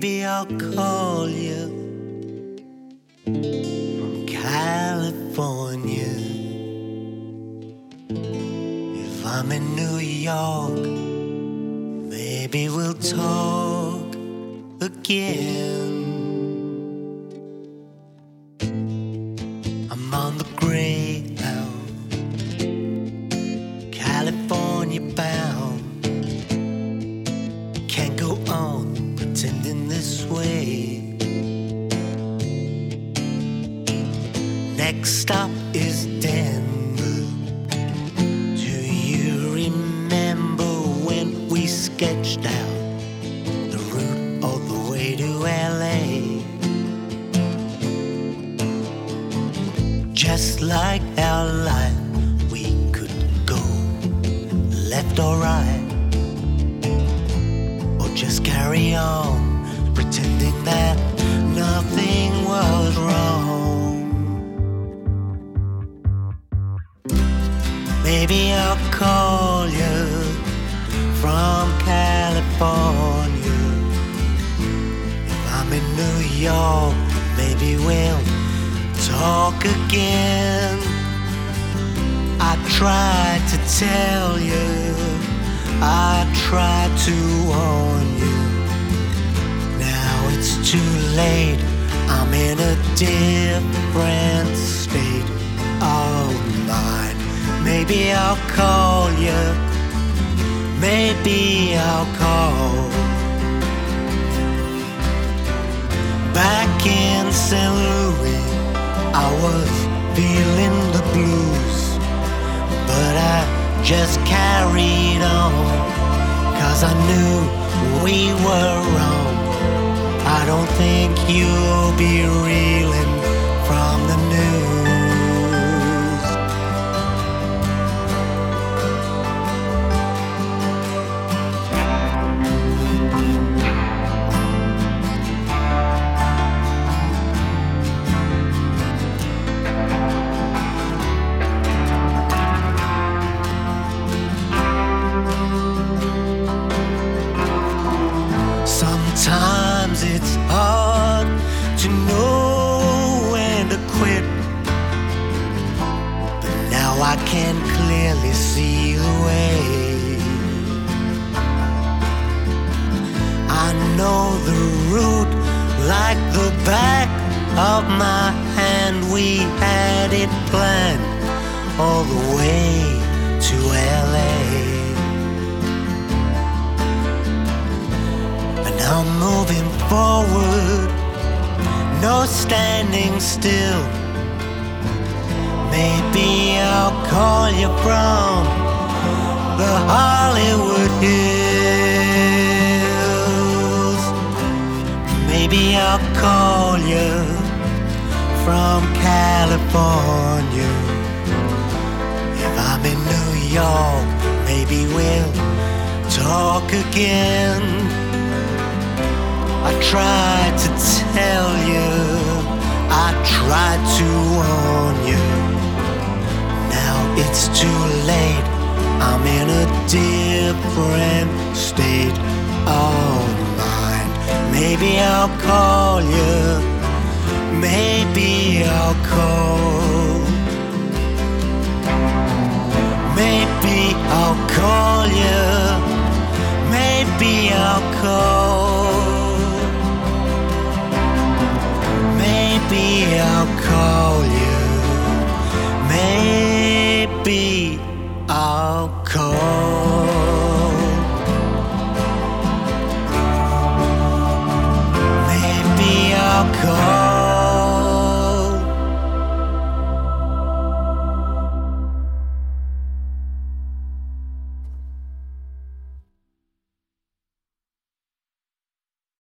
Maybe I'll call you from California. If I'm in New York, maybe we'll talk again. I'm on the Greyhound, California bound. Can't go on pretending this way. Next stop is Denver. Do you remember when we sketched out the route all the way to LA? Just like our life, we could go left or right, or just carry on pretending that nothing was wrong. Maybe I'll call you from California. If I'm in New York, maybe we'll talk again. I tried to tell you, I tried to warn you. Now it's too late, I'm in a different state of mind. Maybe I'll call you, maybe I'll call. Back in St. Louis, I was feeling the blues, but I just carried on, 'cause I knew we were wrong. I don't think you'll be reeling from the news. Sometimes it's hard to know when to quit, but now I can clearly see the way. I know the route like the back of my hand. We had it planned all the way to LA. I'm moving forward, no standing still. Maybe I'll call you from the Hollywood Hills. Maybe I'll call you from California. If I'm in New York, maybe we'll talk again. I tried to tell you, I tried to warn you. Now it's too late, I'm in a different state of mind. Maybe I'll call you, maybe I'll call. Maybe I'll call you, maybe I'll call. Maybe I'll call you, maybe I'll call.